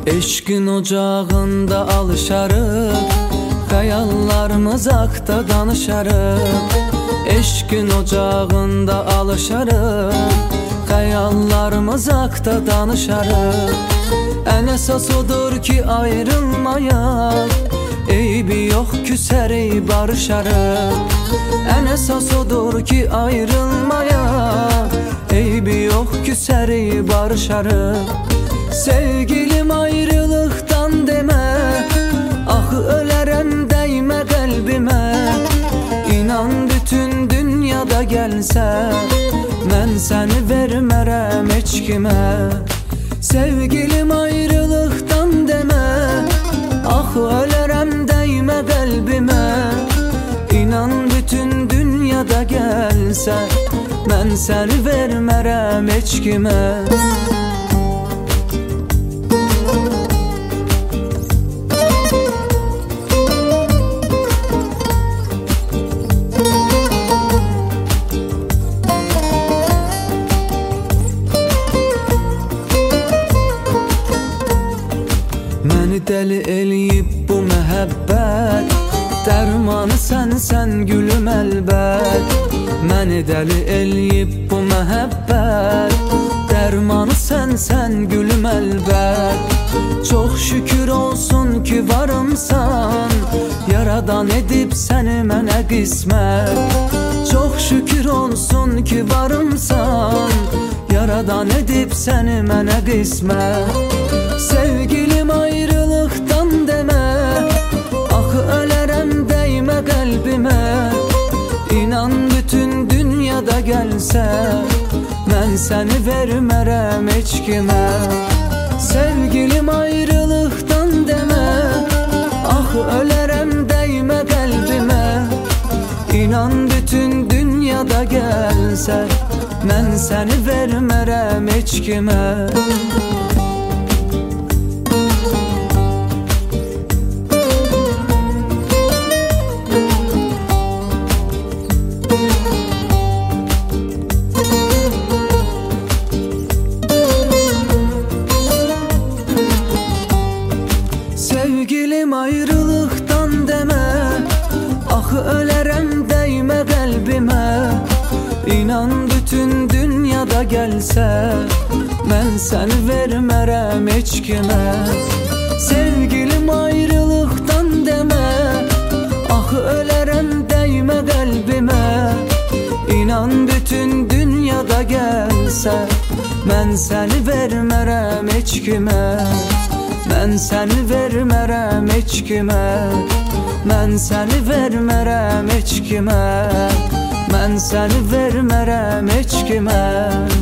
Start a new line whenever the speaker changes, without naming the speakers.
Eşqin ocağında alışarıq, xəyallarımız haqda danışarıq. Eşqin ocağında alışarıq, xəyallarımız haqda danışarıq. Ən əsas odur ki ayrılmayaq, eybi yox küsərik barışarıq. Ən əsas odur ki ayrılmayaq, eybi yox küsərik barışarıq. Sevgilim ayrılıqdan demə, axı ölərəm dəymə qəlbimə. İnan bütün dünyada gəlsə, mən səni vermərəm heç kimə. Sevgilim ayrılıqdan demə, axı ölərəm dəymə qəlbimə. İnan bütün dünyada gəlsə, mən səni vermərəm heç kimə. Məni dəli eləyib bu məhəbbət, dərmanı sən gülüm əlbət. Məni dəli eləyib bu məhəbbət, dərmanı sən gülüm əlbət. Çox şükür olsun ki varımsan, yaradan edib səni mənə qismət. Çox şükür olsun ki varımsan, yaradan edib səni mənə qismət. Sevgilim ayrılıqdan demə, axı ölərəm dəymə qəlbimə. İnan bütün dünyada gəlsə, mən səni vermərəm heç kimə. Sevgilim ayrılıqdan demə, axı ölərəm dəymə qəlbimə. İnan bütün dünyada gəlsə, mən səni vermərəm heç kimə. Sevgilim ayrılıqdan demə, axı ölərəm dəymə qəlbimə. İnan bütün dünyada gəlsə, mən səni vermərəm heç kimə. Sevgilim ayrılıqdan demə, axı ölərəm dəymə qəlbimə. İnan bütün dünyada gəlsə, mən səni vermərəm heç kimə. Mən səni vermərəm heç kimə. Mən səni vermərəm heç kimə. Mən səni vermərəm heç kimə.